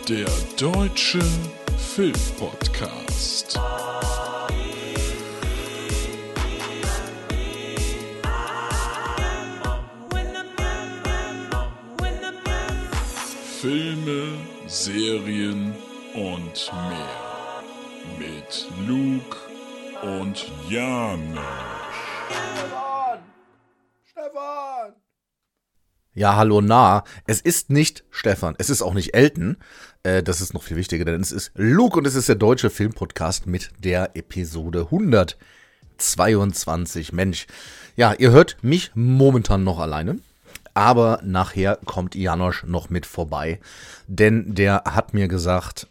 Der Deutsche Filmpodcast. Filme, Serien und mehr. Mit Luke und Janosch. Stefan! Ja, hallo, es ist nicht Stefan, es ist auch nicht Elton, das ist noch viel wichtiger, denn es ist Luke und es ist der Deutsche Filmpodcast mit der Episode 122. Mensch, ja, ihr hört mich momentan noch alleine, aber nachher kommt Janosch noch mit vorbei, denn der hat mir gesagt,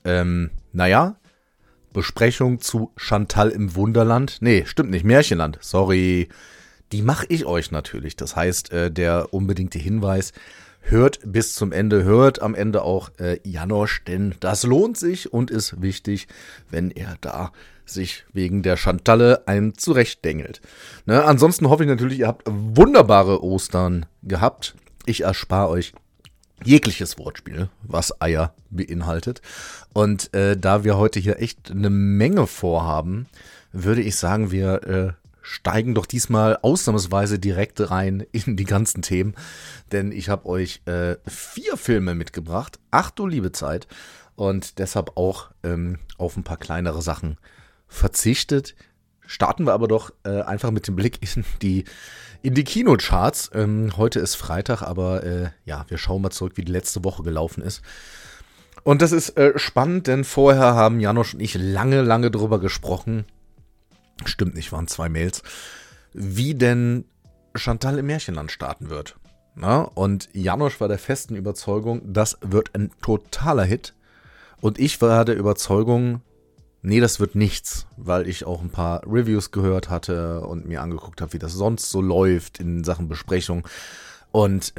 Besprechung zu Chantal im Wunderland, nee, stimmt nicht, Märchenland, sorry. Die mache ich euch natürlich. Das heißt, der unbedingte Hinweis, hört bis zum Ende, hört am Ende auch Janosch, denn das lohnt sich und ist wichtig, wenn er da sich wegen der Chantalle einen zurechtdengelt. Ne, ansonsten hoffe ich natürlich, ihr habt wunderbare Ostern gehabt. Ich erspare euch jegliches Wortspiel, was Eier beinhaltet. Und da wir heute hier echt eine Menge vorhaben, würde ich sagen, wir steigen doch diesmal ausnahmsweise direkt rein in die ganzen Themen, denn ich habe euch 4 Filme mitgebracht, ach du liebe Zeit, und deshalb auch auf ein paar kleinere Sachen verzichtet. Starten wir aber doch einfach mit dem Blick in die Kinocharts. Heute ist Freitag, aber wir schauen mal zurück, wie die letzte Woche gelaufen ist. Und das ist spannend, denn vorher haben Janosch und ich lange drüber gesprochen. Stimmt nicht, waren 2 Mails, wie denn Chantal im Märchenland starten wird. Na? Und Janosch war der festen Überzeugung, das wird ein totaler Hit. Und ich war der Überzeugung, nee, das wird nichts, weil ich auch ein paar Reviews gehört hatte und mir angeguckt habe, wie das sonst so läuft in Sachen Besprechung. Und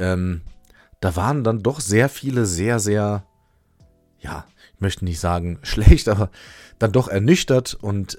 da waren dann doch sehr viele sehr, ich möchte nicht sagen schlecht, aber dann doch ernüchtert und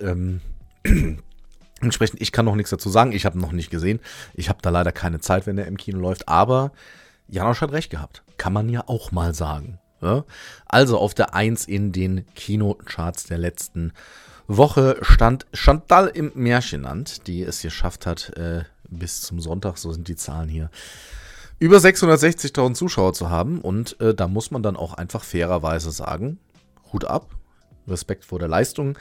entsprechend, ich kann noch nichts dazu sagen, ich habe noch nicht gesehen. Ich habe da leider keine Zeit, wenn der im Kino läuft, aber Janosch hat recht gehabt. Kann man ja auch mal sagen. Ja? Also auf der 1 in den Kinocharts der letzten Woche stand Chantal im Märchenland, die es geschafft hat, bis zum Sonntag, so sind die Zahlen hier, über 660.000 Zuschauer zu haben. Und da muss man dann auch einfach fairerweise sagen, Hut ab, Respekt vor der Leistung.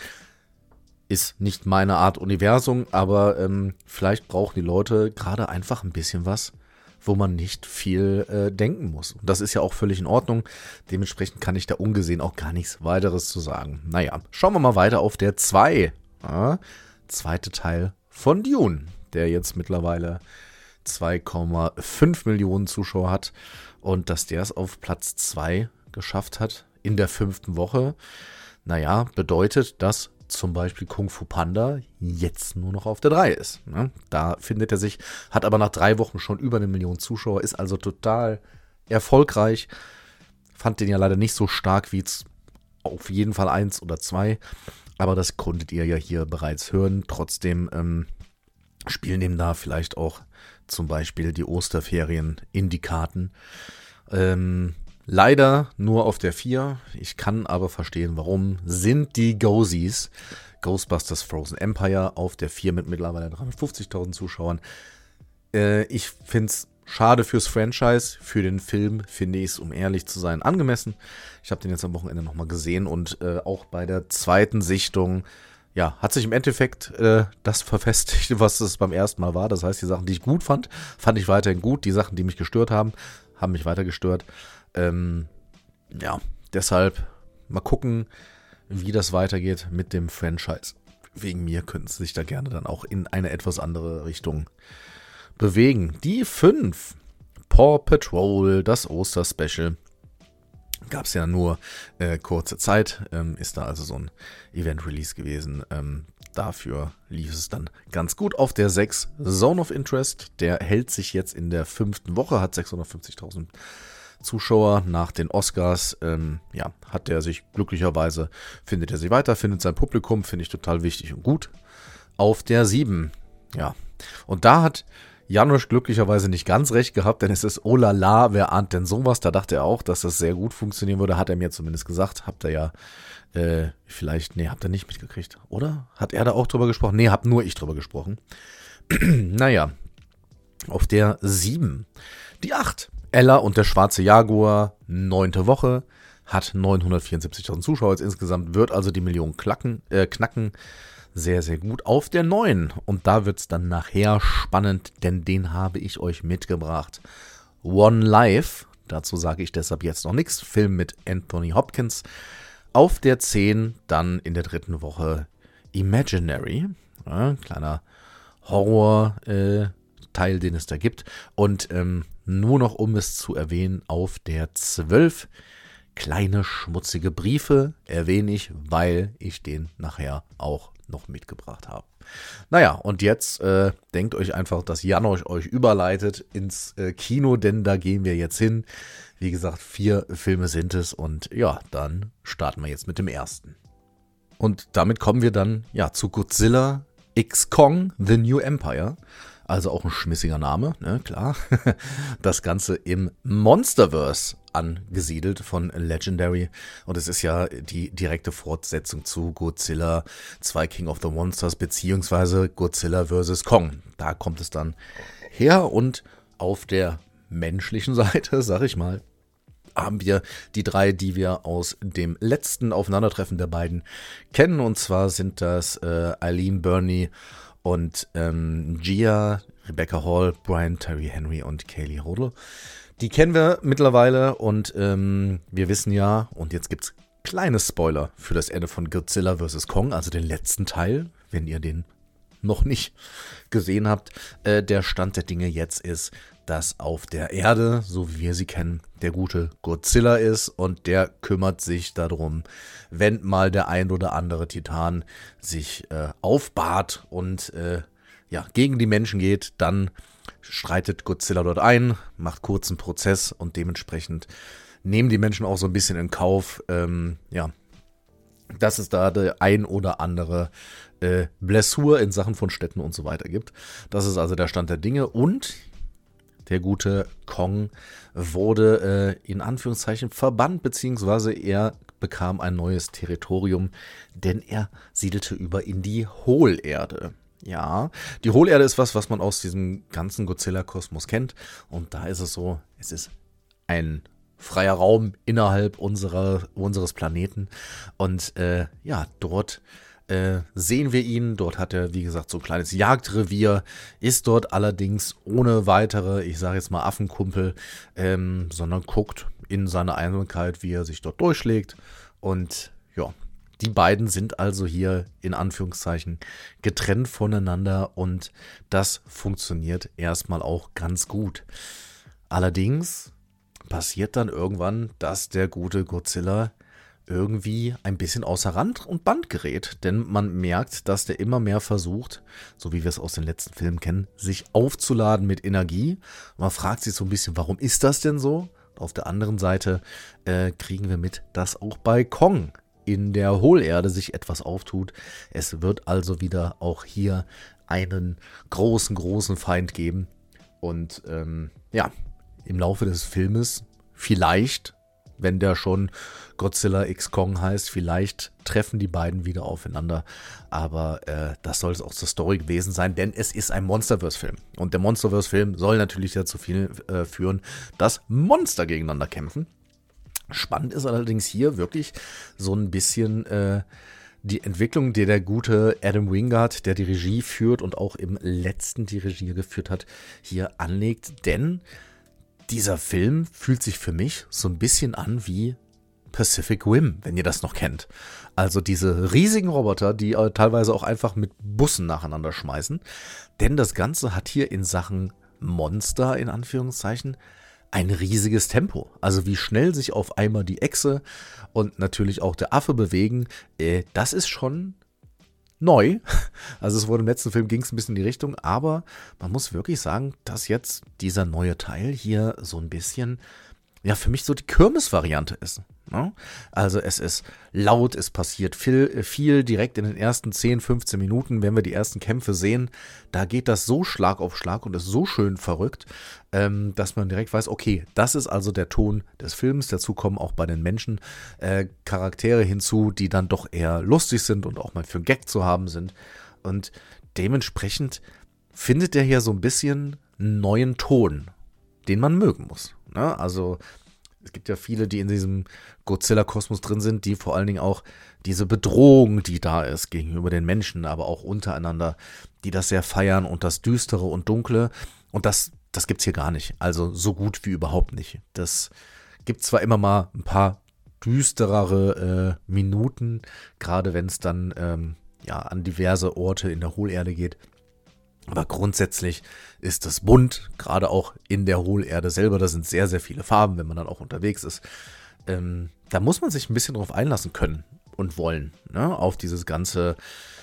Ist nicht meine Art Universum, aber vielleicht brauchen die Leute gerade einfach ein bisschen was, wo man nicht viel denken muss. Und das ist ja auch völlig in Ordnung. Dementsprechend kann ich da ungesehen auch gar nichts weiteres zu sagen. Naja, schauen wir mal weiter auf der 2. Ja, zweite Teil von Dune, der jetzt mittlerweile 2,5 Millionen Zuschauer hat. Und dass der es auf Platz 2 geschafft hat in der 5. Woche, bedeutet, dass zum Beispiel Kung Fu Panda jetzt nur noch auf der 3 ist. Ne? Da findet er sich, hat aber nach 3 Wochen schon über 1 Million Zuschauer, ist also total erfolgreich. Fand den ja leider nicht so stark wie auf jeden Fall 1 oder 2, aber das konntet ihr ja hier bereits hören. Trotzdem spielen dem da vielleicht auch zum Beispiel die Osterferien in die Karten. Leider nur auf der 4. Ich kann aber verstehen, warum. Sind die Gosies, Ghostbusters Frozen Empire, auf der 4 mit mittlerweile 350.000 Zuschauern. Ich finde es schade fürs Franchise. Für den Film finde ich es, um ehrlich zu sein, angemessen. Ich habe den jetzt am Wochenende nochmal gesehen und auch bei der zweiten Sichtung, hat sich im Endeffekt das verfestigt, was es beim ersten Mal war. Das heißt, die Sachen, die ich gut fand ich weiterhin gut. Die Sachen, die mich gestört haben mich weiter gestört. Deshalb mal gucken, wie das weitergeht mit dem Franchise. Wegen mir könnten sie sich da gerne dann auch in eine etwas andere Richtung bewegen. Die 5, Paw Patrol, das Oster-Special. Gab es ja nur kurze Zeit, ist da also so ein Event-Release gewesen. Dafür lief es dann ganz gut. Auf der 6, Zone of Interest, der hält sich jetzt in der 5. Woche, hat 650.000 Zuschauer nach den Oscars, hat er sich glücklicherweise, findet er sich weiter, findet sein Publikum, finde ich total wichtig und gut. Auf der 7, und da hat Janosch glücklicherweise nicht ganz recht gehabt, denn es ist oh la la, wer ahnt denn sowas? Da dachte er auch, dass das sehr gut funktionieren würde, hat er mir zumindest gesagt. Habt ihr ja habt ihr nicht mitgekriegt, oder? Hat er da auch drüber gesprochen? Nee, hab nur ich drüber gesprochen. Naja, auf der 7. Die 8. Ella und der schwarze Jaguar, 9. Woche, hat 974.000 Zuschauer jetzt insgesamt, wird also die Million knacken. Sehr, sehr gut. Auf der 9. Und da wird es dann nachher spannend, denn den habe ich euch mitgebracht. One Life, dazu sage ich deshalb jetzt noch nichts. Film mit Anthony Hopkins. Auf der 10 dann in der 3. Woche Imaginary. Kleiner Horror-Teil, den es da gibt. Und nur noch, um es zu erwähnen, auf der 12 kleine schmutzige Briefe erwähne ich, weil ich den nachher auch noch mitgebracht habe. Naja, und jetzt denkt euch einfach, dass Janosch euch überleitet ins Kino, denn da gehen wir jetzt hin. Wie gesagt, 4 Filme sind es und ja, dann starten wir jetzt mit dem ersten. Und damit kommen wir dann zu Godzilla X Kong The New Empire. Also auch ein schmissiger Name, ne, klar. Das Ganze im Monsterverse angesiedelt von Legendary. Und es ist ja die direkte Fortsetzung zu Godzilla 2 King of the Monsters beziehungsweise Godzilla vs. Kong. Da kommt es dann her und auf der menschlichen Seite, sag ich mal, haben wir die 3, die wir aus dem letzten Aufeinandertreffen der beiden kennen. Und zwar sind das Eileen Burney und Gia, Rebecca Hall, Brian Tyree Henry und Kaylee Hodel. Die kennen wir mittlerweile und wir wissen ja, und jetzt gibt's kleine Spoiler für das Ende von Godzilla vs. Kong, also den letzten Teil, wenn ihr den noch nicht gesehen habt. Der Stand der Dinge jetzt ist, dass auf der Erde, so wie wir sie kennen, der gute Godzilla ist und der kümmert sich darum, wenn mal der ein oder andere Titan sich aufbahrt und gegen die Menschen geht, dann streitet Godzilla dort ein, macht kurzen Prozess und dementsprechend nehmen die Menschen auch so ein bisschen in Kauf, dass es da der ein oder andere Blessur in Sachen von Städten und so weiter gibt. Das ist also der Stand der Dinge und der gute Kong wurde in Anführungszeichen verbannt, beziehungsweise er bekam ein neues Territorium, denn er siedelte über in die Hohlerde. Ja, die Hohlerde ist was man aus diesem ganzen Godzilla-Kosmos kennt. Und da ist es so, es ist ein freier Raum innerhalb unseres Planeten. Und dort sehen wir ihn. Dort hat er, wie gesagt, so ein kleines Jagdrevier, ist dort allerdings ohne weitere, ich sage jetzt mal Affenkumpel, sondern guckt in seiner Einsamkeit, wie er sich dort durchschlägt. Und ja, die beiden sind also hier in Anführungszeichen getrennt voneinander und das funktioniert erstmal auch ganz gut. Allerdings passiert dann irgendwann, dass der gute Godzilla irgendwie ein bisschen außer Rand und Band gerät, denn man merkt, dass der immer mehr versucht, so wie wir es aus den letzten Filmen kennen, sich aufzuladen mit Energie. Man fragt sich so ein bisschen, warum ist das denn so? Auf der anderen Seite kriegen wir mit, dass auch bei Kong in der Hohlerde sich etwas auftut. Es wird also wieder auch hier einen großen Feind geben. Und im Laufe des Filmes vielleicht, wenn der schon Godzilla X Kong heißt, vielleicht treffen die beiden wieder aufeinander. Aber das soll es auch zur Story gewesen sein, denn es ist ein Monsterverse-Film. Und der Monsterverse-Film soll natürlich dazu führen, dass Monster gegeneinander kämpfen. Spannend ist allerdings hier wirklich so ein bisschen die Entwicklung, die der gute Adam Wingard, der die Regie führt und auch im letzten die Regie geführt hat, hier anlegt. Denn dieser Film fühlt sich für mich so ein bisschen an wie Pacific Rim, wenn ihr das noch kennt. Also diese riesigen Roboter, die teilweise auch einfach mit Bussen nacheinander schmeißen. Denn das Ganze hat hier in Sachen Monster, in Anführungszeichen, ein riesiges Tempo. Also wie schnell sich auf einmal die Echse und natürlich auch der Affe bewegen, das ist schon neu. Also es wurde im letzten Film, ging es ein bisschen in die Richtung, aber man muss wirklich sagen, dass jetzt dieser neue Teil hier so ein bisschen, für mich so die Kirmes-Variante ist. Ne? Also es ist laut, es passiert viel direkt in den ersten 10, 15 Minuten, wenn wir die ersten Kämpfe sehen, da geht das so Schlag auf Schlag und ist so schön verrückt, dass man direkt weiß, okay, das ist also der Ton des Films. Dazu kommen auch bei den Menschen Charaktere hinzu, die dann doch eher lustig sind und auch mal für einen Gag zu haben sind. Und dementsprechend findet der hier so ein bisschen einen neuen Ton, den man mögen muss. Ne? Also es gibt ja viele, die in diesem Godzilla-Kosmos drin sind, die vor allen Dingen auch diese Bedrohung, die da ist gegenüber den Menschen, aber auch untereinander, die das sehr feiern und das Düstere und Dunkle. Und das gibt's hier gar nicht. Also so gut wie überhaupt nicht. Das gibt zwar immer mal ein paar düsterere Minuten, gerade wenn es dann an diverse Orte in der Hohlerde geht. Aber grundsätzlich ist es bunt, gerade auch in der Hohlerde selber. Da sind sehr, sehr viele Farben, wenn man dann auch unterwegs ist. Da muss man sich ein bisschen drauf einlassen können und wollen, ne? Auf dieses ganze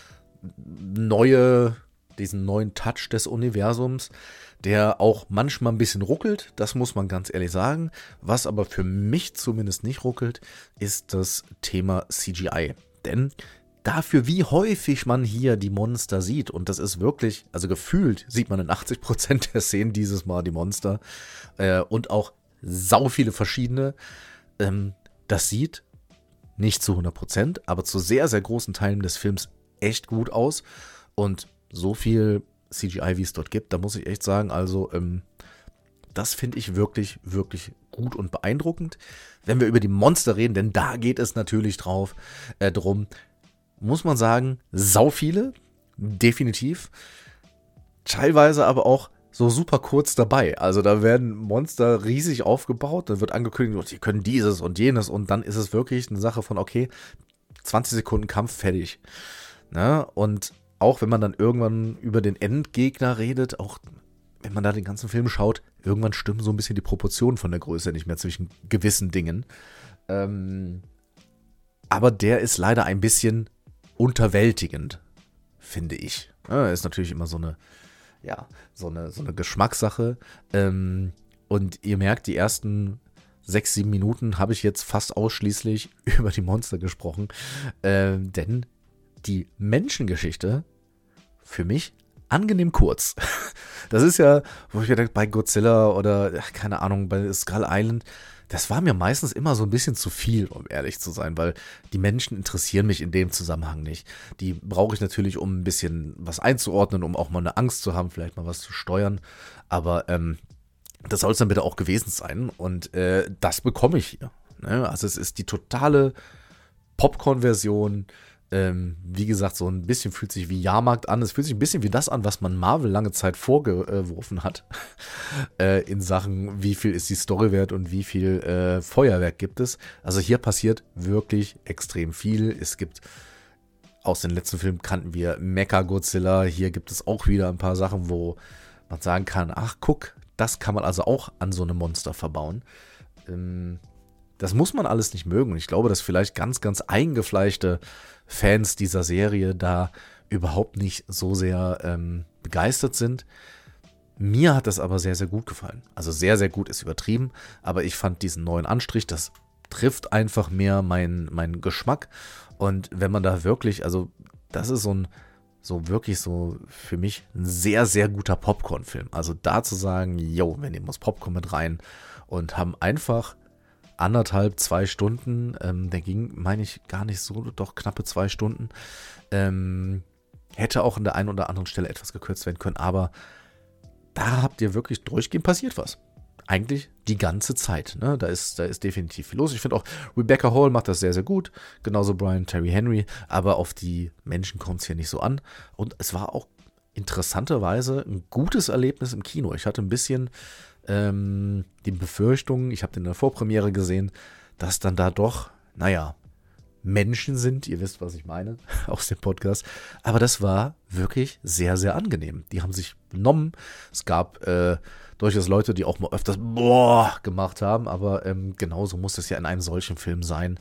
diesen neuen Touch des Universums, der auch manchmal ein bisschen ruckelt, das muss man ganz ehrlich sagen. Was aber für mich zumindest nicht ruckelt, ist das Thema CGI. Denn dafür, wie häufig man hier die Monster sieht, und das ist wirklich, also gefühlt sieht man in 80% der Szenen dieses Mal die Monster und auch sau viele verschiedene, das sieht nicht zu 100%, aber zu sehr, sehr großen Teilen des Films echt gut aus und so viel CGI, wie es dort gibt, da muss ich echt sagen, also das finde ich wirklich, wirklich gut und beeindruckend. Wenn wir über die Monster reden, denn da geht es natürlich drum, muss man sagen, sau viele, definitiv. Teilweise aber auch so super kurz dabei. Also da werden Monster riesig aufgebaut, dann wird angekündigt, die können dieses und jenes und dann ist es wirklich eine Sache von, okay, 20 Sekunden Kampf, fertig. Ne? Und auch wenn man dann irgendwann über den Endgegner redet, auch wenn man da den ganzen Film schaut, irgendwann stimmen so ein bisschen die Proportionen von der Größe nicht mehr zwischen gewissen Dingen. Aber der ist leider ein bisschen unterwältigend, finde ich. Ja, ist natürlich immer so eine Geschmackssache. Und ihr merkt, die ersten 6, 7 Minuten habe ich jetzt fast ausschließlich über die Monster gesprochen. Denn die Menschengeschichte für mich angenehm kurz. Das ist ja, wo ich mir denke, bei Godzilla oder, keine Ahnung, bei Skull Island, das war mir meistens immer so ein bisschen zu viel, um ehrlich zu sein, weil die Menschen interessieren mich in dem Zusammenhang nicht. Die brauche ich natürlich, um ein bisschen was einzuordnen, um auch mal eine Angst zu haben, vielleicht mal was zu steuern. Aber das soll es dann bitte auch gewesen sein. Und das bekomme ich hier. Ne? Also es ist die totale Popcorn-Version. Wie gesagt, so ein bisschen fühlt sich wie Jahrmarkt an. Es fühlt sich ein bisschen wie das an, was man Marvel lange Zeit vorgeworfen hat. In Sachen, wie viel ist die Story wert und wie viel Feuerwerk gibt es. Also hier passiert wirklich extrem viel. Es gibt, aus den letzten Filmen kannten wir Mecha-Godzilla. Hier gibt es auch wieder ein paar Sachen, wo man sagen kann, ach guck, das kann man also auch an so einem Monster verbauen. Das muss man alles nicht mögen. Und ich glaube, dass vielleicht ganz, ganz eingefleischte Fans dieser Serie da überhaupt nicht so sehr begeistert sind. Mir hat das aber sehr, sehr gut gefallen. Also sehr, sehr gut ist übertrieben, aber ich fand diesen neuen Anstrich, das trifft einfach mehr meinen Geschmack. Und wenn man da wirklich, also das ist wirklich für mich ein sehr, sehr guter Popcorn-Film. Also da zu sagen, yo, wir nehmen das Popcorn mit rein und haben einfach 1,5, 2 Stunden, der ging, meine ich, gar nicht so, doch knappe 2 Stunden, hätte auch an der einen oder anderen Stelle etwas gekürzt werden können, aber da habt ihr wirklich durchgehend passiert was. Eigentlich die ganze Zeit, ne? Da ist definitiv viel los. Ich finde auch, Rebecca Hall macht das sehr, sehr gut, genauso Brian Terry Henry, aber auf die Menschen kommt es hier nicht so an und es war auch interessanterweise ein gutes Erlebnis im Kino. Ich hatte ein bisschen die Befürchtung, ich habe den in der Vorpremiere gesehen, dass dann da doch, Menschen sind, ihr wisst, was ich meine, aus dem Podcast, aber das war wirklich sehr, sehr angenehm. Die haben sich benommen, es gab durchaus Leute, die auch mal öfters boah gemacht haben, aber genauso muss es ja in einem solchen Film sein.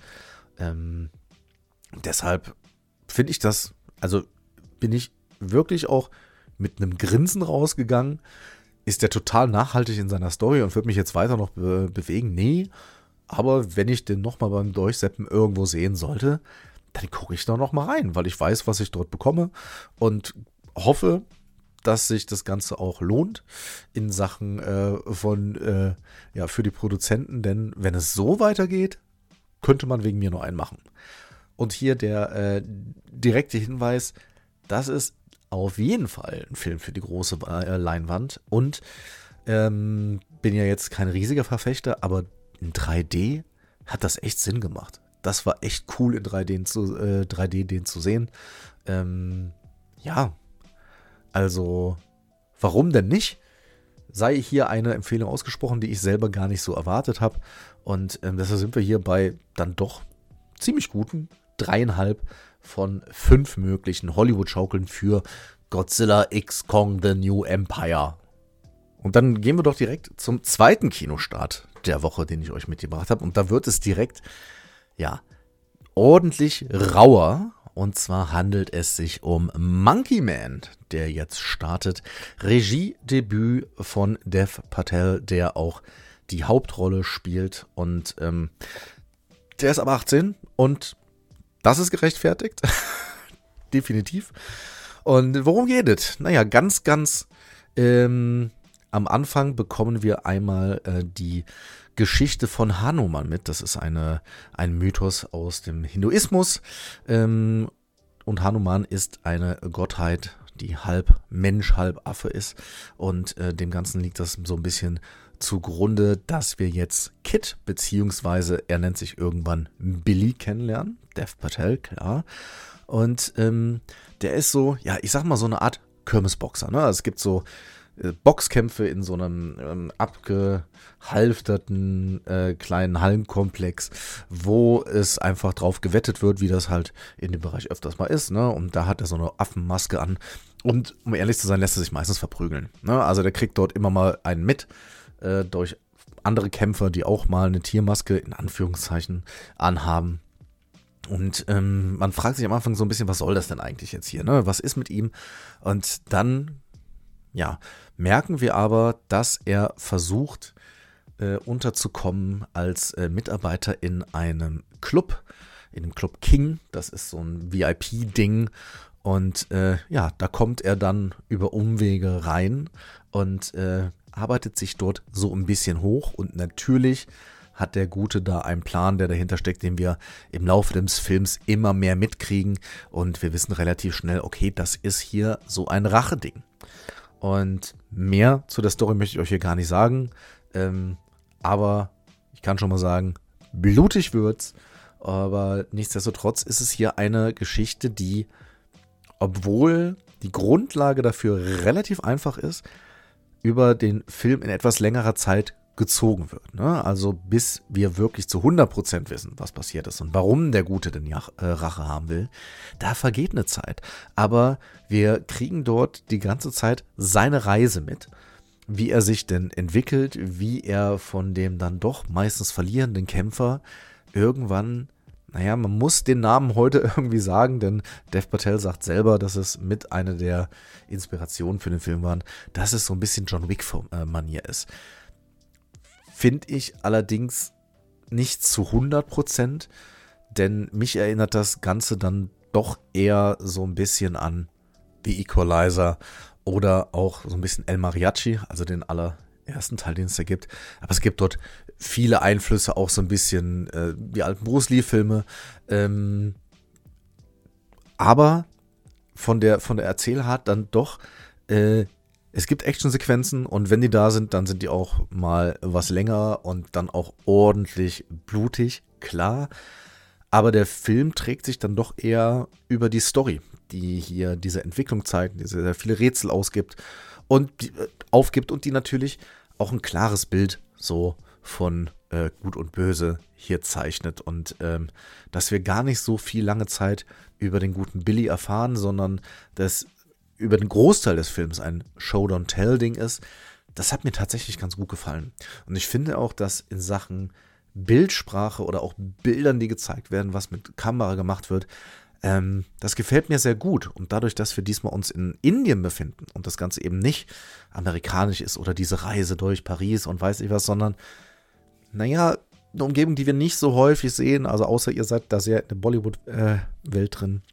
Deshalb finde ich das, also bin ich wirklich auch mit einem Grinsen rausgegangen. Ist der total nachhaltig in seiner Story und wird mich jetzt weiter noch bewegen? Nee, aber wenn ich den nochmal beim Durchseppen irgendwo sehen sollte, dann gucke ich da nochmal rein, weil ich weiß, was ich dort bekomme und hoffe, dass sich das Ganze auch lohnt in Sachen für die Produzenten, denn wenn es so weitergeht, könnte man wegen mir nur einen machen. Und hier der direkte Hinweis, das ist auf jeden Fall ein Film für die große Leinwand und bin ja jetzt kein riesiger Verfechter, aber in 3D hat das echt Sinn gemacht. Das war echt cool in 3D den zu sehen. Also warum denn nicht? Sei hier eine Empfehlung ausgesprochen, die ich selber gar nicht so erwartet habe. Und deshalb sind wir hier bei dann doch ziemlich guten 3,5 von 5 möglichen Hollywood-Schaukeln für Godzilla X Kong The New Empire. Und dann gehen wir doch direkt zum zweiten Kinostart der Woche, den ich euch mitgebracht habe. Und da wird es direkt, ordentlich rauer. Und zwar handelt es sich um Monkey Man, der jetzt startet. Regiedebüt von Dev Patel, der auch die Hauptrolle spielt. Und der ist ab 18 und das ist gerechtfertigt. Definitiv. Und worum geht es? Naja, ganz am Anfang bekommen wir einmal die Geschichte von Hanuman mit. Das ist ein Mythos aus dem Hinduismus. Und Hanuman ist eine Gottheit, die halb Mensch, halb Affe ist. Und dem Ganzen liegt das so ein bisschen zugrunde, dass wir jetzt Kid, beziehungsweise er nennt sich irgendwann Billy, kennenlernen. Dev Patel, klar. Und der ist so, ich sag mal so eine Art Kirmesboxer. Ne? Es gibt so Boxkämpfe in so einem abgehalfterten kleinen Hallenkomplex, wo es einfach drauf gewettet wird, wie das halt in dem Bereich öfters mal ist. Ne? Und da hat er so eine Affenmaske an. Und um ehrlich zu sein, lässt er sich meistens verprügeln. Ne? Also der kriegt dort immer mal einen mit durch andere Kämpfer, die auch mal eine Tiermaske in Anführungszeichen anhaben. Und man fragt sich am Anfang so ein bisschen, was soll das denn eigentlich jetzt hier? Ne? Was ist mit ihm? Und dann merken wir aber, dass er versucht, unterzukommen als Mitarbeiter in einem Club, in dem Club King. Das ist so ein VIP-Ding. Und da kommt er dann über Umwege rein und arbeitet sich dort so ein bisschen hoch. Und natürlich hat der Gute da einen Plan, der dahinter steckt, den wir im Laufe des Films immer mehr mitkriegen. Und wir wissen relativ schnell, okay, das ist hier so ein Racheding. Und mehr zu der Story möchte ich euch hier gar nicht sagen. Aber ich kann schon mal sagen, blutig wird's. Aber nichtsdestotrotz ist es hier eine Geschichte, die, obwohl die Grundlage dafür relativ einfach ist, über den Film in etwas längerer Zeit gezogen wird. Ne? Also bis wir wirklich zu 100% wissen, was passiert ist und warum der Gute denn Rache haben will, da vergeht eine Zeit. Aber wir kriegen dort die ganze Zeit seine Reise mit, wie er sich denn entwickelt, wie er von dem dann doch meistens verlierenden Kämpfer irgendwann, man muss den Namen heute irgendwie sagen, denn Dev Patel sagt selber, dass es mit einer der Inspirationen für den Film waren, dass es so ein bisschen John Wick-Manier ist. Finde ich allerdings nicht zu 100%, denn mich erinnert das Ganze dann doch eher so ein bisschen an The Equalizer oder auch so ein bisschen El Mariachi, also den allerersten Teil, den es da gibt. Aber es gibt dort viele Einflüsse, auch so ein bisschen die alten Bruce Lee-Filme. Aber von der Erzählart dann doch es gibt Actionsequenzen und wenn die da sind, dann sind die auch mal was länger und dann auch ordentlich blutig, klar. Aber der Film trägt sich dann doch eher über die Story, die hier diese Entwicklung zeigt, die sehr viele Rätsel aufgibt und die natürlich auch ein klares Bild so von Gut und Böse hier zeichnet. Und dass wir gar nicht so viel lange Zeit über den guten Billy erfahren, sondern dass über den Großteil des Films ein Show-Don't-Tell-Ding ist, das hat mir tatsächlich ganz gut gefallen. Und ich finde auch, dass in Sachen Bildsprache oder auch Bildern, die gezeigt werden, was mit Kamera gemacht wird, das gefällt mir sehr gut. Und dadurch, dass wir diesmal uns in Indien befinden und das Ganze eben nicht amerikanisch ist oder diese Reise durch Paris und weiß ich was, sondern eine Umgebung, die wir nicht so häufig sehen, also außer ihr seid da sehr in der Bollywood-Welt drin.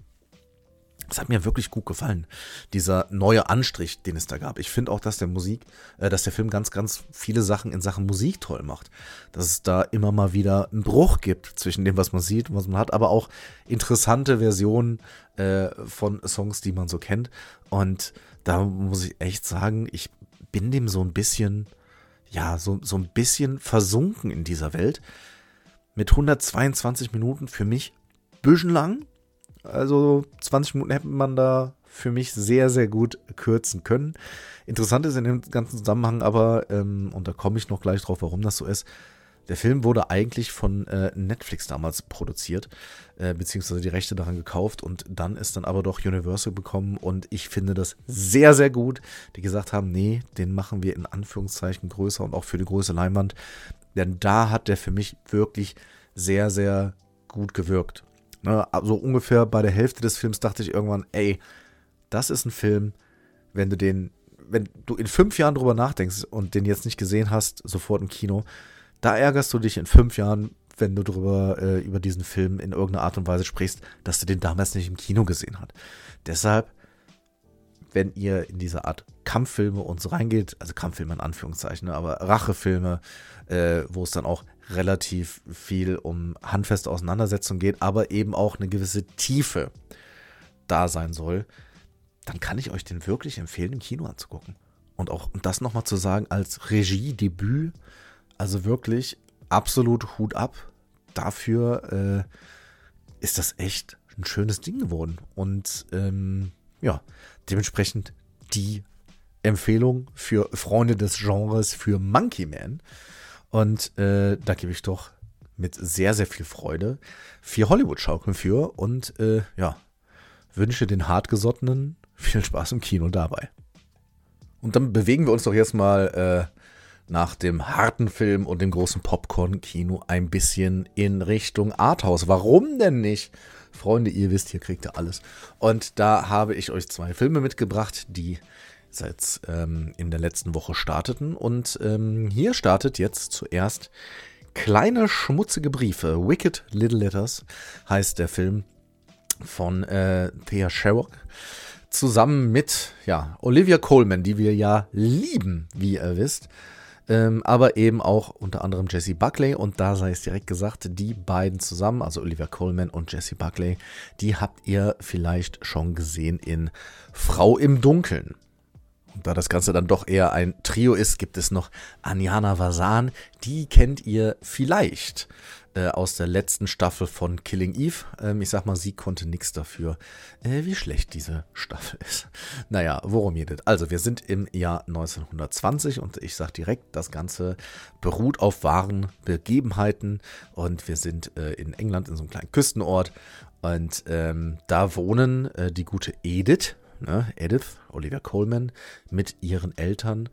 Es hat mir wirklich gut gefallen, dieser neue Anstrich, den es da gab. Ich finde auch, dass dass der Film ganz, ganz viele Sachen in Sachen Musik toll macht. Dass es da immer mal wieder einen Bruch gibt zwischen dem, was man sieht und was man hat, aber auch interessante Versionen von Songs, die man so kennt. Und da muss ich echt sagen, ich bin dem so ein bisschen, so ein bisschen versunken in dieser Welt. Mit 122 Minuten für mich ein bisschen lang. Also 20 Minuten hätte man da für mich sehr, sehr gut kürzen können. Interessant ist in dem ganzen Zusammenhang aber, und da komme ich noch gleich drauf, warum das so ist, der Film wurde eigentlich von Netflix damals produziert, beziehungsweise die Rechte daran gekauft und dann ist dann aber doch Universal bekommen und ich finde das sehr, sehr gut, die gesagt haben, nee, den machen wir in Anführungszeichen größer und auch für die große Leinwand, denn da hat der für mich wirklich sehr, sehr gut gewirkt. Also ungefähr bei der Hälfte des Films dachte ich irgendwann, ey, das ist ein Film, wenn du in 5 Jahren drüber nachdenkst und den jetzt nicht gesehen hast, sofort im Kino, da ärgerst du dich in 5 Jahren, wenn du über diesen Film in irgendeiner Art und Weise sprichst, dass du den damals nicht im Kino gesehen hast. Deshalb, wenn ihr in diese Art Kampffilme und so reingeht, also Kampffilme in Anführungszeichen, aber Rachefilme, wo es dann auch relativ viel um handfeste Auseinandersetzung geht, aber eben auch eine gewisse Tiefe da sein soll, dann kann ich euch den wirklich empfehlen, im Kino anzugucken. Und das nochmal zu sagen als Regiedebüt, also wirklich absolut Hut ab. Dafür ist das echt ein schönes Ding geworden. Und dementsprechend die Empfehlung für Freunde des Genres für Monkey Man. Und da gebe ich doch mit sehr, sehr viel Freude 4 Hollywood-Schaukeln für und wünsche den Hartgesottenen viel Spaß im Kino dabei. Und dann bewegen wir uns doch jetzt mal nach dem harten Film und dem großen Popcorn-Kino ein bisschen in Richtung Arthouse. Warum denn nicht? Freunde, ihr wisst, hier kriegt ihr alles. Und da habe ich euch 2 Filme mitgebracht, die seit in der letzten Woche starteten. Und hier startet jetzt zuerst Kleine schmutzige Briefe. Wicked Little Letters heißt der Film von Thea Sharrock. Zusammen mit Olivia Colman, die wir ja lieben, wie ihr wisst. Aber eben auch unter anderem Jessie Buckley. Und da sei es direkt gesagt, die beiden zusammen, also Olivia Colman und Jessie Buckley, die habt ihr vielleicht schon gesehen in Frau im Dunkeln. Und da das Ganze dann doch eher ein Trio ist, gibt es noch Anyana Vasan. Die kennt ihr vielleicht aus der letzten Staffel von Killing Eve. Ich sag mal, sie konnte nichts dafür, wie schlecht diese Staffel ist. Naja, worum geht es? Also, wir sind im Jahr 1920 und ich sag direkt, das Ganze beruht auf wahren Begebenheiten und wir sind in England in so einem kleinen Küstenort und da wohnen die gute Edith, Olivia Colman, mit ihren Eltern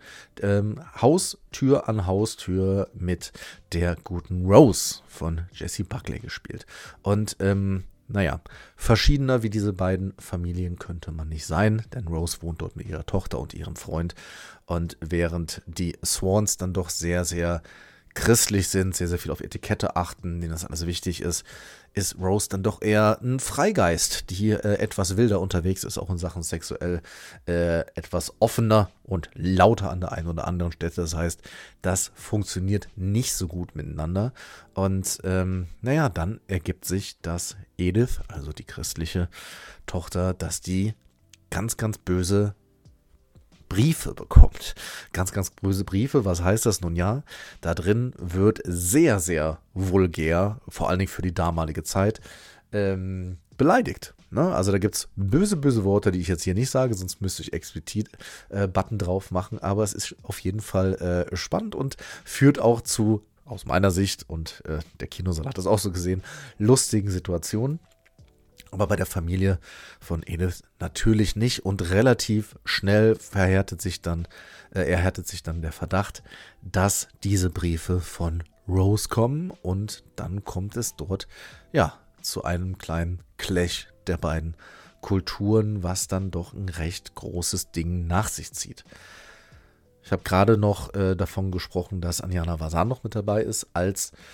Haustür an Haustür mit der guten Rose von Jessie Buckley gespielt. Und verschiedener wie diese beiden Familien könnte man nicht sein, denn Rose wohnt dort mit ihrer Tochter und ihrem Freund. Und während die Swans dann doch sehr, sehr christlich sind, sehr, sehr viel auf Etikette achten, denen das alles wichtig ist Rose dann doch eher ein Freigeist, die etwas wilder unterwegs ist, auch in Sachen sexuell etwas offener und lauter an der einen oder anderen Stelle. Das heißt, das funktioniert nicht so gut miteinander. Und dann ergibt sich, dass Edith, also die christliche Tochter, dass die ganz, ganz böse Briefe bekommt. Ganz, ganz böse Briefe. Was heißt das nun? Ja, da drin wird sehr, sehr vulgär, vor allen Dingen für die damalige Zeit, beleidigt. Ne? Also da gibt es böse, böse Worte, die ich jetzt hier nicht sage, sonst müsste ich explizit Button drauf machen. Aber es ist auf jeden Fall spannend und führt auch zu, aus meiner Sicht, und der Kinosaal hat das auch so gesehen, lustigen Situationen. Aber bei der Familie von Edith natürlich nicht und relativ schnell erhärtet sich dann der Verdacht, dass diese Briefe von Rose kommen und dann kommt es dort zu einem kleinen Clash der beiden Kulturen, was dann doch ein recht großes Ding nach sich zieht. Ich habe gerade noch davon gesprochen, dass Anyana Vasan noch mit dabei ist als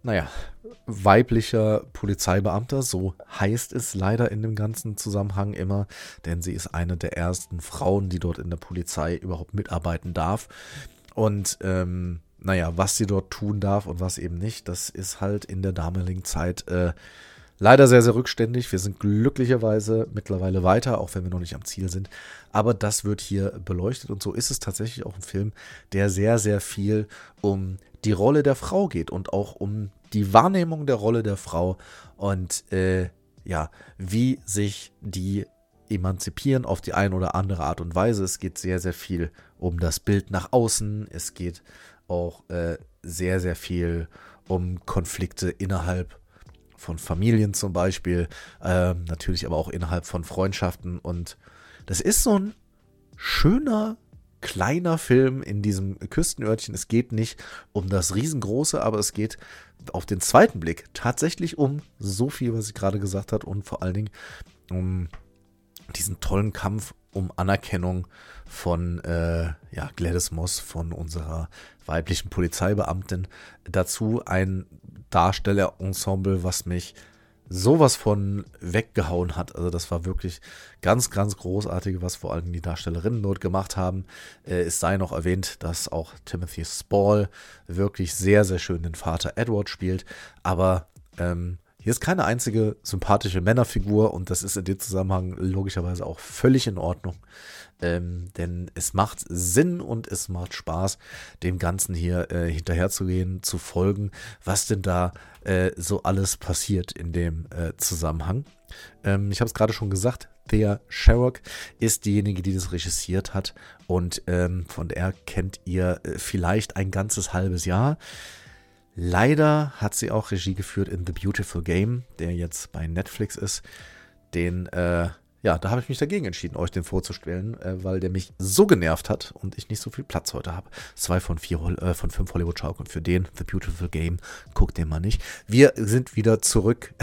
naja, weiblicher Polizeibeamter, so heißt es leider in dem ganzen Zusammenhang immer, denn sie ist eine der ersten Frauen, die dort in der Polizei überhaupt mitarbeiten darf. Und naja, was sie dort tun darf und was eben nicht, das ist halt in der damaligen Zeit leider sehr, sehr rückständig. Wir sind glücklicherweise mittlerweile weiter, auch wenn wir noch nicht am Ziel sind. Aber das wird hier beleuchtet und so ist es tatsächlich auch ein Film, der sehr, sehr viel um die Rolle der Frau geht und auch um die Wahrnehmung der Rolle der Frau und ja, wie sich die emanzipieren auf die eine oder andere Art und Weise. Es geht sehr, sehr viel um das Bild nach außen. Es geht auch sehr, sehr viel um Konflikte innerhalb von Familien zum Beispiel, natürlich aber auch innerhalb von Freundschaften. Und das ist so ein schöner, kleiner Film in diesem Küstenörtchen. Es geht nicht um das Riesengroße, aber es geht auf den zweiten Blick tatsächlich um so viel, was ich gerade gesagt habe und vor allen Dingen um diesen tollen Kampf um Anerkennung von ja, Gladys Moss, von unserer weiblichen Polizeibeamtin. Dazu ein Darstellerensemble, was mich sowas von weggehauen hat. Also das war wirklich ganz, ganz großartig, was vor allem die Darstellerinnen dort gemacht haben. Es sei noch erwähnt, dass auch Timothy Spall wirklich sehr, sehr schön den Vater Edward spielt. Aber hier ist keine einzige sympathische Männerfigur und das ist in dem Zusammenhang logischerweise auch völlig in Ordnung. Denn es macht Sinn und es macht Spaß, dem Ganzen hier hinterherzugehen, zu folgen, was denn da so alles passiert in dem Zusammenhang. Ich habe es gerade schon gesagt, Thea Sharrock ist diejenige, die das regissiert hat und von der kennt ihr vielleicht ein ganzes halbes Jahr. Leider hat sie auch Regie geführt in The Beautiful Game, der jetzt bei Netflix ist. Den, ja, da habe ich mich dagegen entschieden, euch den vorzustellen, weil der mich so genervt hat und ich nicht so viel Platz heute habe. 2 von 5 Hollywood-Schaukeln für den, The Beautiful Game. Guckt den mal nicht. Wir sind wieder zurück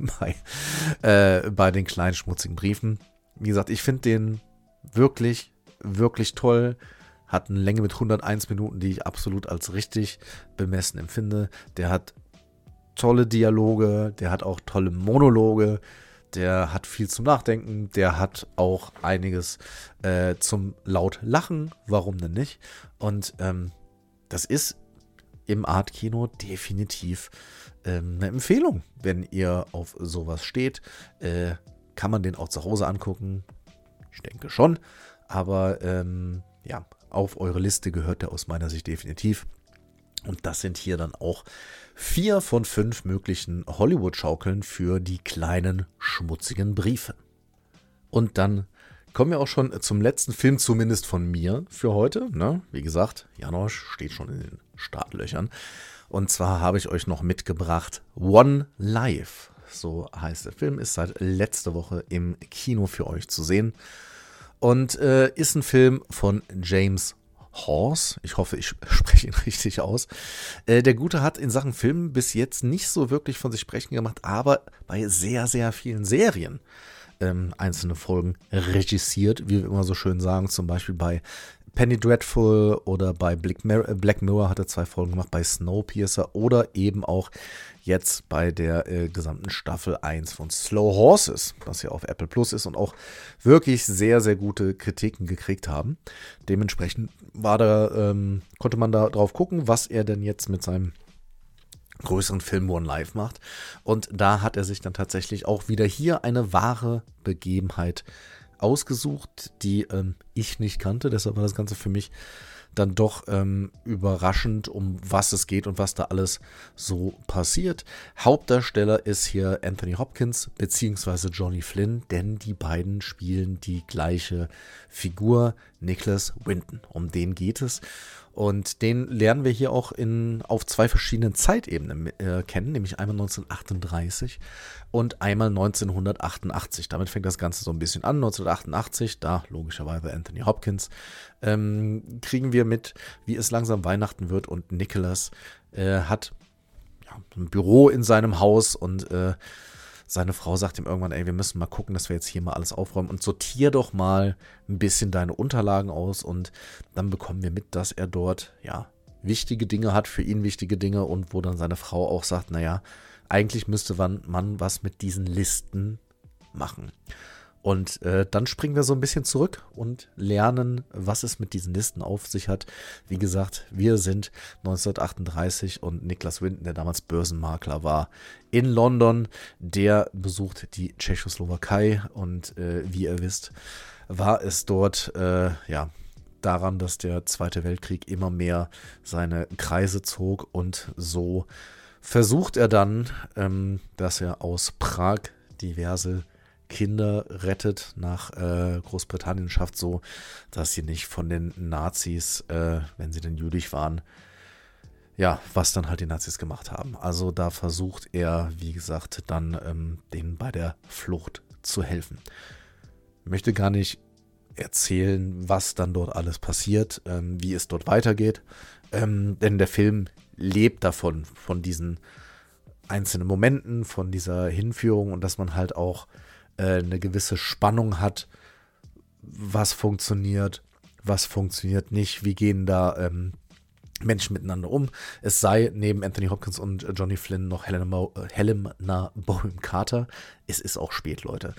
bei den kleinen schmutzigen Briefen. Wie gesagt, ich finde den wirklich, wirklich toll. Hat eine Länge mit 101 Minuten, die ich absolut als richtig bemessen empfinde. Der hat tolle Dialoge, der hat auch tolle Monologe, der hat viel zum Nachdenken, der hat auch einiges zum laut Lachen, warum denn nicht? Und das ist im Art-Kino definitiv eine Empfehlung, wenn ihr auf sowas steht. Kann man den auch zu Hause angucken? Ich denke schon, aber ja, auf eure Liste gehört der aus meiner Sicht definitiv. Und das sind hier dann auch 4 von 5 möglichen Hollywood-Schaukeln für die kleinen schmutzigen Briefe. Und dann kommen wir auch schon zum letzten Film, zumindest von mir für heute. Ne? Wie gesagt, Janosch steht schon in den Startlöchern. Und zwar habe ich euch noch mitgebracht One Life. So heißt der Film, ist seit letzter Woche im Kino für euch zu sehen. Und ist ein Film von James Hawes. Ich hoffe, ich spreche ihn richtig aus. Der Gute hat in Sachen Film bis jetzt nicht so wirklich von sich sprechen gemacht, aber bei sehr, sehr vielen Serien einzelne Folgen regisiert, wie wir immer so schön sagen. Zum Beispiel bei Penny Dreadful oder bei Black Mirror hat er 2 Folgen gemacht, bei Snowpiercer oder eben auch jetzt bei der gesamten Staffel 1 von Slow Horses, das ja auf Apple Plus ist und auch wirklich sehr, sehr gute Kritiken gekriegt haben. Dementsprechend konnte man da drauf gucken, was er denn jetzt mit seinem größeren Film One Life macht. Und da hat er sich dann tatsächlich auch wieder hier eine wahre Begebenheit ausgesucht, die ich nicht kannte. Deshalb war das Ganze für mich dann doch überraschend, um was es geht und was da alles so passiert. Hauptdarsteller ist hier Anthony Hopkins bzw. Johnny Flynn, denn die beiden spielen die gleiche Figur, Nicholas Winton. Um den geht es. Und den lernen wir hier auch auf 2 verschiedenen Zeitebenen kennen, nämlich einmal 1938 und einmal 1988. Damit fängt das Ganze so ein bisschen an. 1988, da logischerweise Anthony Hopkins, kriegen wir mit, wie es langsam Weihnachten wird und Nicholas hat ein Büro in seinem Haus und seine Frau sagt ihm irgendwann, ey, wir müssen mal gucken, dass wir jetzt hier mal alles aufräumen und sortier doch mal ein bisschen deine Unterlagen aus und dann bekommen wir mit, dass er dort, ja, wichtige Dinge hat, für ihn wichtige Dinge und wo dann seine Frau auch sagt, naja, eigentlich müsste man was mit diesen Listen machen. Und dann springen wir so ein bisschen zurück und lernen, was es mit diesen Listen auf sich hat. Wie gesagt, wir sind 1938 und Nicholas Winton, der damals Börsenmakler war, in London. Der besucht die Tschechoslowakei und wie ihr wisst, war es dort daran, dass der Zweite Weltkrieg immer mehr seine Kreise zog und so versucht er dann, dass er aus Prag diverse Kinder rettet, nach Großbritannien schafft, so dass sie nicht von den Nazis, wenn sie denn jüdisch waren, ja, was dann halt die Nazis gemacht haben. Also da versucht er, wie gesagt, dann denen bei der Flucht zu helfen. Ich möchte gar nicht erzählen, was dann dort alles passiert, wie es dort weitergeht, denn der Film lebt davon, von diesen einzelnen Momenten, von dieser Hinführung und dass man halt auch eine gewisse Spannung hat, was funktioniert nicht, wie gehen da Menschen miteinander um. Es sei neben Anthony Hopkins und Johnny Flynn noch Helena Bonham Carter. Es ist auch spät, Leute.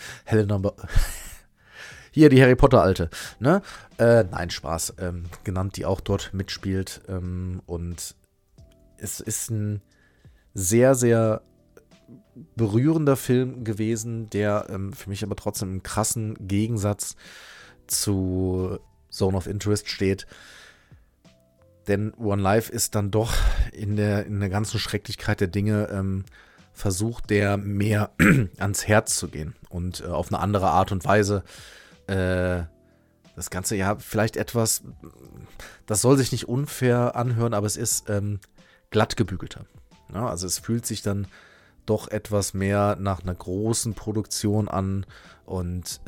Hier die Harry Potter Alte, ne? Nein, Spaß. Genannt, die auch dort mitspielt. Und es ist ein sehr, sehr berührender Film gewesen, der für mich aber trotzdem im krassen Gegensatz zu Zone of Interest steht. Denn One Life ist dann doch in der ganzen Schrecklichkeit der Dinge versucht, der mehr ans Herz zu gehen und auf eine andere Art und Weise das Ganze ja vielleicht etwas, das soll sich nicht unfair anhören, aber es ist glatt gebügelter. Ja, also es fühlt sich dann doch etwas mehr nach einer großen Produktion an und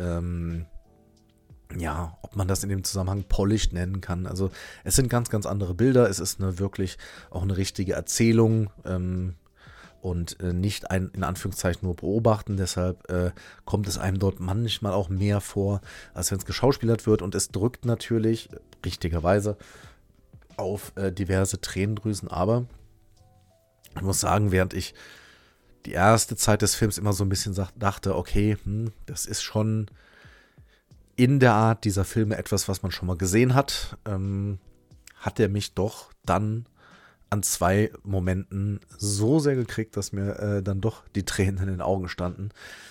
ob man das in dem Zusammenhang polished nennen kann. Also es sind ganz, ganz andere Bilder. Es ist wirklich auch eine richtige Erzählung und nicht ein, in Anführungszeichen, nur beobachten. Deshalb kommt es einem dort manchmal auch mehr vor, als wenn es geschauspielert wird. Und es drückt natürlich, richtigerweise, auf diverse Tränendrüsen. Aber ich muss sagen, während ich die erste Zeit des Films immer so ein bisschen dachte, okay, das ist schon in der Art dieser Filme etwas, was man schon mal gesehen hat, hat er mich doch dann an 2 Momenten so sehr gekriegt, dass mir dann doch die Tränen in den Augen standen.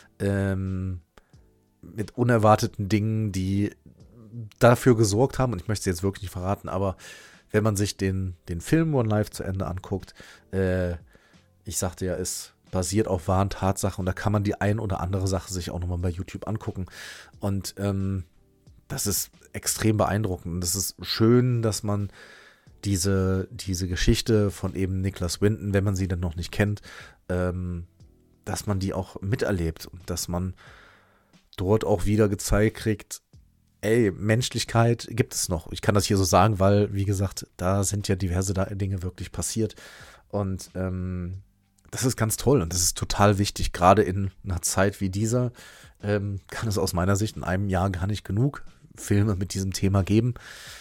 Mit unerwarteten Dingen, die dafür gesorgt haben, und ich möchte es jetzt wirklich nicht verraten, aber wenn man sich den Film One Life zu Ende anguckt, ich sagte ja, es basiert auf wahren Tatsachen und da kann man die ein oder andere Sache sich auch nochmal bei YouTube angucken. Und das ist extrem beeindruckend. Und es ist schön, dass man diese Geschichte von eben Nicholas Winton, wenn man sie dann noch nicht kennt, dass man die auch miterlebt und dass man dort auch wieder gezeigt kriegt, ey, Menschlichkeit gibt es noch. Ich kann das hier so sagen, weil, wie gesagt, da sind ja diverse Dinge wirklich passiert. Und das ist ganz toll und das ist total wichtig, gerade in einer Zeit wie dieser kann es aus meiner Sicht in einem Jahr gar nicht genug Filme mit diesem Thema geben,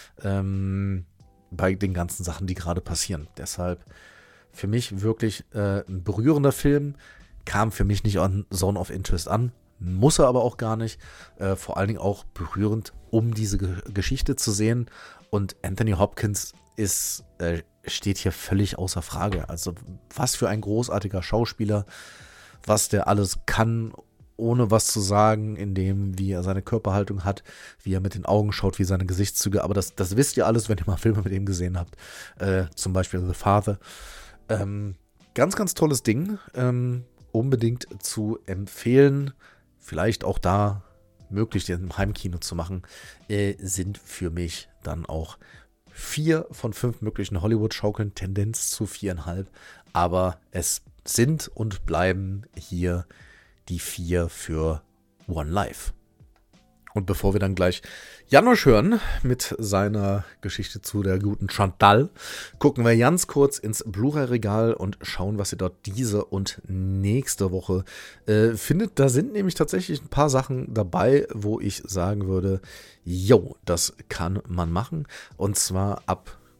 bei den ganzen Sachen, die gerade passieren. Deshalb für mich wirklich ein berührender Film, kam für mich nicht an Zone of Interest an, muss er aber auch gar nicht, vor allen Dingen auch berührend, um diese Geschichte zu sehen. Und Anthony Hopkins steht hier völlig außer Frage. Also was für ein großartiger Schauspieler, was der alles kann, ohne was zu sagen, wie er seine Körperhaltung hat, wie er mit den Augen schaut, wie seine Gesichtszüge. Aber das wisst ihr alles, wenn ihr mal Filme mit ihm gesehen habt. Zum Beispiel The Father. Ganz, ganz tolles Ding. Unbedingt zu empfehlen. Vielleicht auch da möglich, den im Heimkino zu machen. Sind für mich dann auch 4 von 5 möglichen Hollywood-Schaukeln, Tendenz zu 4,5. Aber es sind und bleiben hier die 4 für One Life. Und bevor wir dann gleich Janosch hören mit seiner Geschichte zu der guten Chantal, gucken wir ganz kurz ins Blu-ray-Regal und schauen, was ihr dort diese und nächste Woche findet. Da sind nämlich tatsächlich ein paar Sachen dabei, wo ich sagen würde, jo, das kann man machen. Und zwar ab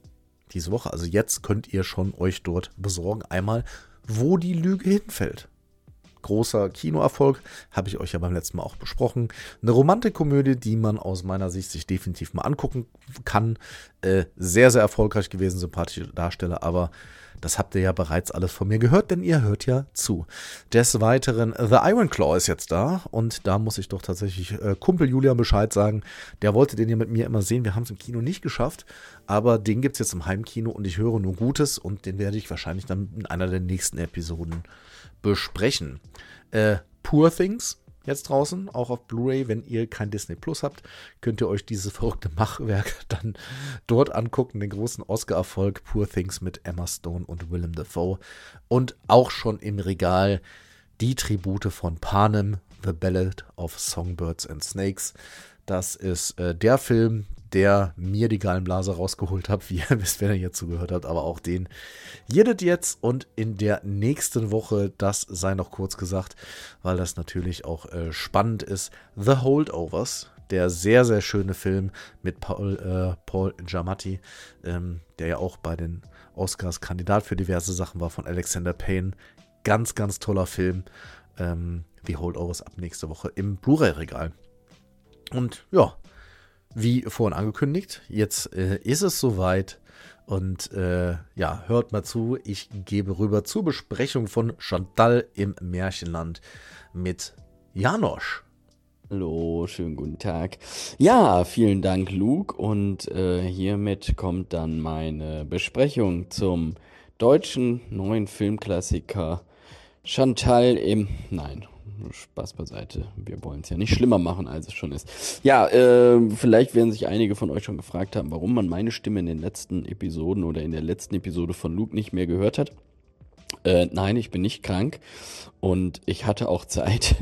diese Woche. Also jetzt könnt ihr schon euch dort besorgen. Einmal, wo die Lüge hinfällt. Großer Kinoerfolg, habe ich euch ja beim letzten Mal auch besprochen. Eine Romantikkomödie, die man aus meiner Sicht sich definitiv mal angucken kann. Sehr, sehr erfolgreich gewesen, sympathische Darsteller, aber das habt ihr ja bereits alles von mir gehört, denn ihr hört ja zu. Des Weiteren, The Iron Claw ist jetzt da und da muss ich doch tatsächlich Kumpel Julian Bescheid sagen. Der wollte den ja mit mir immer sehen, wir haben es im Kino nicht geschafft, aber den gibt es jetzt im Heimkino und ich höre nur Gutes und den werde ich wahrscheinlich dann in einer der nächsten Episoden besprechen. Poor Things, jetzt draußen, auch auf Blu-ray. Wenn ihr kein Disney Plus habt, könnt ihr euch dieses verrückte Machwerk dann dort angucken. Den großen Oscar-Erfolg Poor Things mit Emma Stone und Willem Dafoe. Und auch schon im Regal die Tribute von Panem, The Ballad of Songbirds and Snakes. Das ist der Film, der mir die Gallenblase rausgeholt hat, wie ihr wisst, wenn ihr hier zugehört habt, aber auch den jedet jetzt und in der nächsten Woche, das sei noch kurz gesagt, weil das natürlich auch spannend ist, The Holdovers, der sehr, sehr schöne Film mit Paul Giamatti, der ja auch bei den Oscars Kandidat für diverse Sachen war, von Alexander Payne. Ganz, ganz toller Film. The Holdovers ab nächste Woche im Blu-ray-Regal. Und ja, wie vorhin angekündigt, jetzt ist es soweit und ja, hört mal zu, ich gebe rüber zur Besprechung von Chantal im Märchenland mit Janosch. Hallo, schönen guten Tag. Ja, vielen Dank, Luke, und hiermit kommt dann meine Besprechung zum deutschen neuen Filmklassiker Chantal im... Nein, Spaß beiseite. Wir wollen es ja nicht schlimmer machen, als es schon ist. Ja, vielleicht werden sich einige von euch schon gefragt haben, warum man meine Stimme in den letzten Episoden oder in der letzten Episode von Luke nicht mehr gehört hat. Nein, ich bin nicht krank und ich hatte auch Zeit,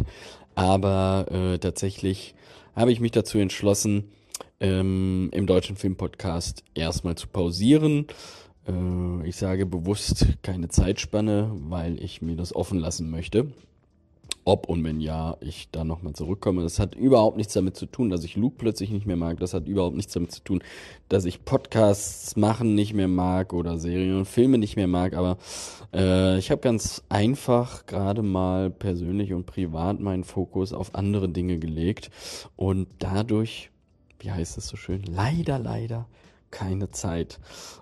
aber tatsächlich habe ich mich dazu entschlossen, im Deutschen Filmpodcast erstmal zu pausieren. Ich sage bewusst keine Zeitspanne, weil ich mir das offen lassen möchte. Ob und wenn ja, ich da nochmal zurückkomme. Das hat überhaupt nichts damit zu tun, dass ich Luke plötzlich nicht mehr mag. Das hat überhaupt nichts damit zu tun, dass ich Podcasts machen nicht mehr mag oder Serien und Filme nicht mehr mag. Aber ich habe ganz einfach gerade mal persönlich und privat meinen Fokus auf andere Dinge gelegt. Und dadurch, wie heißt es so schön, leider keine Zeit.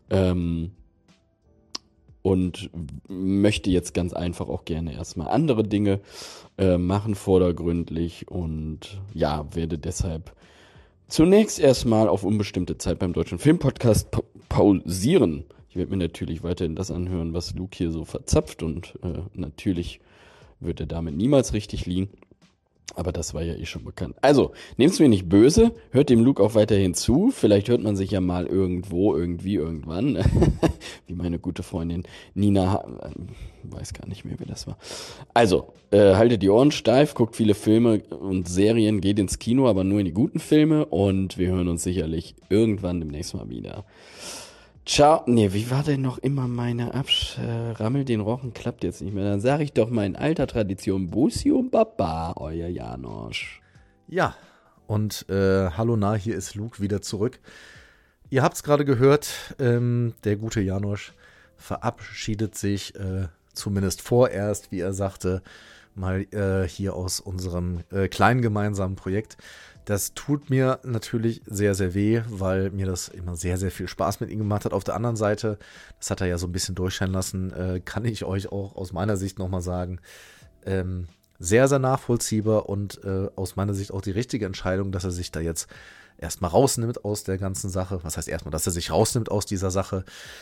Und möchte jetzt ganz einfach auch gerne erstmal andere Dinge machen, vordergründlich. Und ja, werde deshalb zunächst erstmal auf unbestimmte Zeit beim Deutschen Filmpodcast pausieren. Ich werde mir natürlich weiterhin das anhören, was Luke hier so verzapft. Und natürlich wird er damit niemals richtig liegen. Aber das war ja eh schon bekannt. Also, nehmt's mir nicht böse, hört dem Luke auch weiterhin zu. Vielleicht hört man sich ja mal irgendwo, irgendwie, irgendwann. Wie meine gute Freundin Nina, weiß gar nicht mehr, wer das war. Also, haltet die Ohren steif, guckt viele Filme und Serien, geht ins Kino, aber nur in die guten Filme. Und wir hören uns sicherlich irgendwann demnächst mal wieder. Ciao. Nee, wie war denn noch immer meine Rammel den Rochen? Klappt jetzt nicht mehr. Dann sage ich doch mal in alter Tradition Bussi und Baba, euer Janosch. Ja, und hallo hier ist Luke wieder zurück. Ihr habt es gerade gehört, der gute Janosch verabschiedet sich zumindest vorerst, wie er sagte, mal hier aus unserem kleinen gemeinsamen Projekt. Das tut mir natürlich sehr, sehr weh, weil mir das immer sehr, sehr viel Spaß mit ihm gemacht hat. Auf der anderen Seite, das hat er ja so ein bisschen durchscheinen lassen, kann ich euch auch aus meiner Sicht nochmal sagen, sehr, sehr nachvollziehbar und aus meiner Sicht auch die richtige Entscheidung, dass er sich da jetzt erstmal rausnimmt aus der ganzen Sache. Was heißt erstmal, dass er sich rausnimmt aus dieser Sache?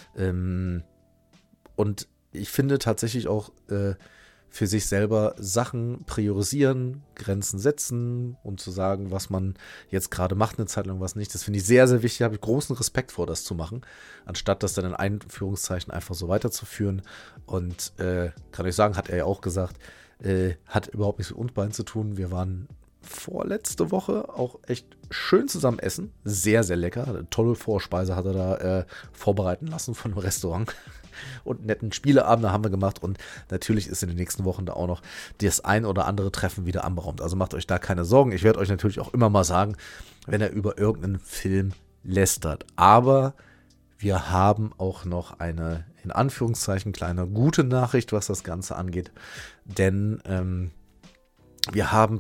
Und ich finde tatsächlich auch für sich selber Sachen priorisieren, Grenzen setzen und zu sagen, was man jetzt gerade macht, eine Zeit lang, was nicht. Das finde ich sehr, sehr wichtig. Da habe ich großen Respekt vor, das zu machen, anstatt das dann in Einführungszeichen einfach so weiterzuführen. Und kann ich sagen, hat er ja auch gesagt, hat überhaupt nichts mit uns beiden zu tun. Wir waren vorletzte Woche auch echt schön zusammen essen. Sehr, sehr lecker. Eine tolle Vorspeise hat er da vorbereiten lassen von einem Restaurant. Und einen netten Spieleabend haben wir gemacht. Und natürlich ist in den nächsten Wochen da auch noch das ein oder andere Treffen wieder anberaumt. Also macht euch da keine Sorgen. Ich werde euch natürlich auch immer mal sagen, wenn er über irgendeinen Film lästert. Aber wir haben auch noch eine, in Anführungszeichen, kleine gute Nachricht, was das Ganze angeht. Denn wir haben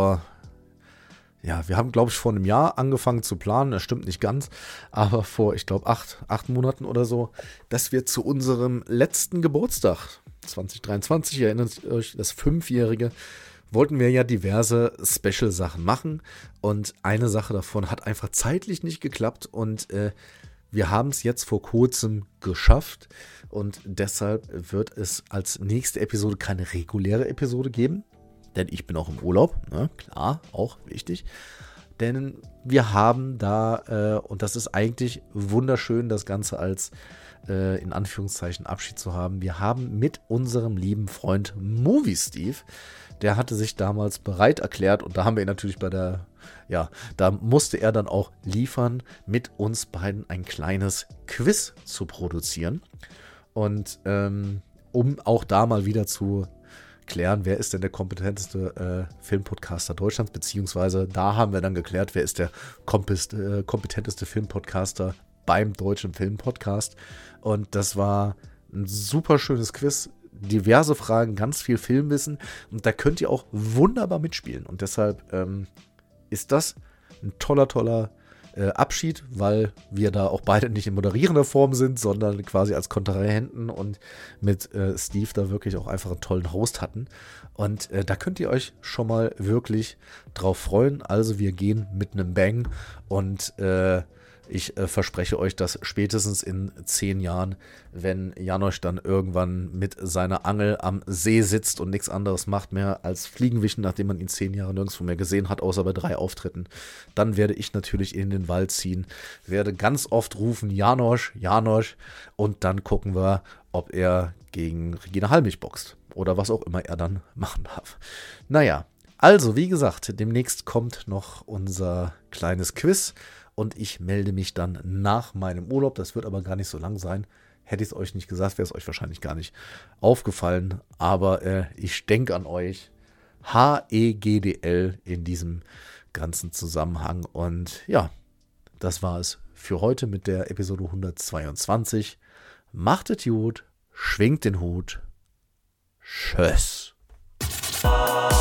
glaube ich, vor einem Jahr angefangen zu planen, das stimmt nicht ganz, aber vor, ich glaube, 8 Monaten oder so, dass wir zu unserem letzten Geburtstag, 2023, erinnert euch, das 5-jährige, wollten wir ja diverse Special-Sachen machen und eine Sache davon hat einfach zeitlich nicht geklappt und wir haben es jetzt vor kurzem geschafft und deshalb wird es als nächste Episode keine reguläre Episode geben, denn ich bin auch im Urlaub, ne? Klar, auch wichtig. Denn wir haben da, und das ist eigentlich wunderschön, das Ganze als in Anführungszeichen Abschied zu haben. Wir haben mit unserem lieben Freund Movie Steve, der hatte sich damals bereit erklärt und da haben wir ihn natürlich da musste er dann auch liefern, mit uns beiden ein kleines Quiz zu produzieren. Und um auch da mal wieder zu klären, wer ist denn der kompetenteste Filmpodcaster Deutschlands, beziehungsweise da haben wir dann geklärt, wer ist der kompetenteste Filmpodcaster beim Deutschen Filmpodcast. Und das war ein super schönes Quiz, diverse Fragen, ganz viel Filmwissen und da könnt ihr auch wunderbar mitspielen. Und deshalb ist das ein toller Abschied, weil wir da auch beide nicht in moderierender Form sind, sondern quasi als Kontrahenten und mit Steve da wirklich auch einfach einen tollen Host hatten. Und da könnt ihr euch schon mal wirklich drauf freuen. Also wir gehen mit einem Bang und ich verspreche euch, dass spätestens in 10 Jahren, wenn Janosch dann irgendwann mit seiner Angel am See sitzt und nichts anderes macht mehr als Fliegenwischen, nachdem man ihn 10 Jahre nirgendwo mehr gesehen hat, außer bei 3 Auftritten, dann werde ich natürlich in den Wald ziehen, werde ganz oft rufen, Janosch, Janosch, und dann gucken wir, ob er gegen Regina Halmich boxt oder was auch immer er dann machen darf. Naja, also wie gesagt, demnächst kommt noch unser kleines Quiz. Und ich melde mich dann nach meinem Urlaub. Das wird aber gar nicht so lang sein. Hätte ich es euch nicht gesagt, wäre es euch wahrscheinlich gar nicht aufgefallen. Aber ich denke an euch. HEGDL in diesem ganzen Zusammenhang. Und ja, das war es für heute mit der Episode 122. Macht es gut, schwingt den Hut. Tschüss.